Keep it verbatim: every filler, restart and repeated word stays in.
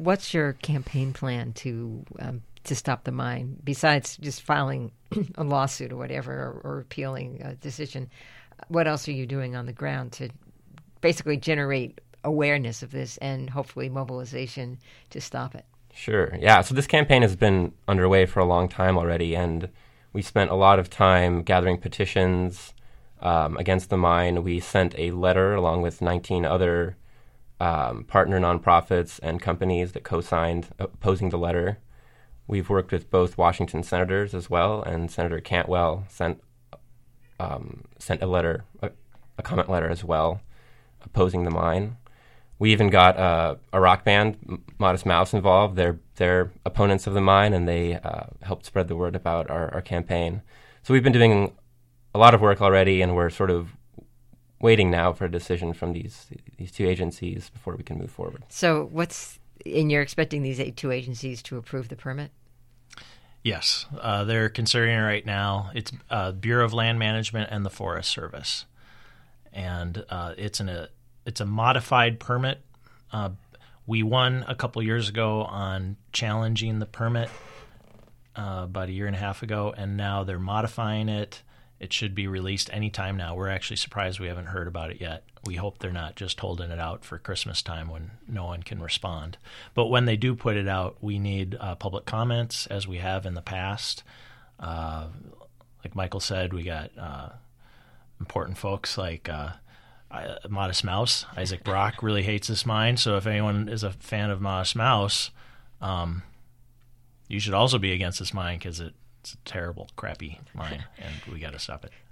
what's your campaign plan to um, to stop the mine, besides just filing a lawsuit or whatever, or, or appealing a decision? What else are you doing on the ground to basically generate awareness of this and hopefully mobilization to stop it? Sure. Yeah. So this campaign has been underway for a long time already, and we spent a lot of time gathering petitions um, against the mine. We sent a letter along with nineteen other um, partner nonprofits and companies that co-signed opposing the letter. We've worked with both Washington senators as well, and Senator Cantwell sent um, sent a letter, a, a comment letter as well, opposing the mine. We even got uh, a rock band, Modest Mouse, involved. They're they're opponents of the mine, and they uh, helped spread the word about our, our campaign. So we've been doing a lot of work already, and we're sort of waiting now for a decision from these these two agencies before we can move forward. So what's, and you're expecting these eight, two agencies to approve the permit? Yes. Uh, they're considering it right now. It's uh, Bureau of Land Management and the Forest Service. And uh, it's an, a it's a modified permit. Uh, we won a couple years ago on challenging the permit uh, about a year and a half ago, and now they're modifying it. It should be released anytime now. We're actually surprised we haven't heard about it yet. We hope they're not just holding it out for Christmas time when no one can respond. But when they do put it out, we need uh, public comments, as we have in the past. Uh, like Michael said, we got uh, important folks like uh, Modest Mouse. Isaac Brock really hates this mine, so if anyone is a fan of Modest Mouse, um, you should also be against this mine because it It's a terrible, crappy mine, and we got to stop it.